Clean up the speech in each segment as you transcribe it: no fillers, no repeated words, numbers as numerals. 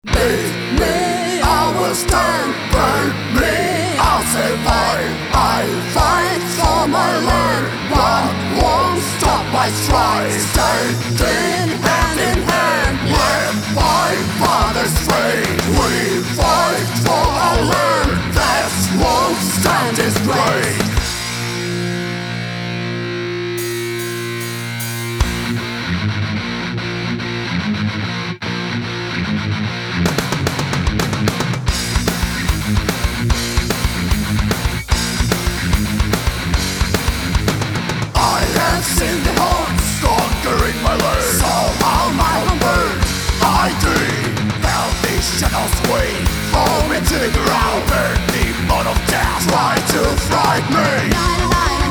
Beat me, I will stand. Burn me, I'll survive. I'll fight for my land. One won't stop my stride. Standing hand in hand with my father's faith. We fight for our land that won't stand disgrace. Sing the horns, conquering my land. So how my hunger I dream. Felt these shadows swing, fall into the ground. Burn the mud of death, try to fright me.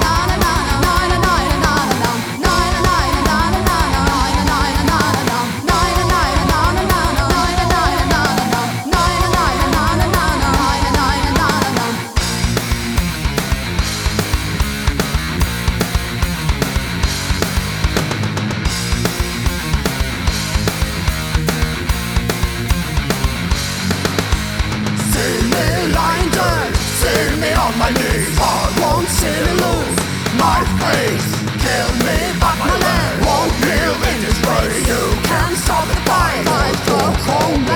See me on my knees, I won't see me lose my faith. Kill me, but my land won't kneel in disgrace. You can't stop the fight, fight for home.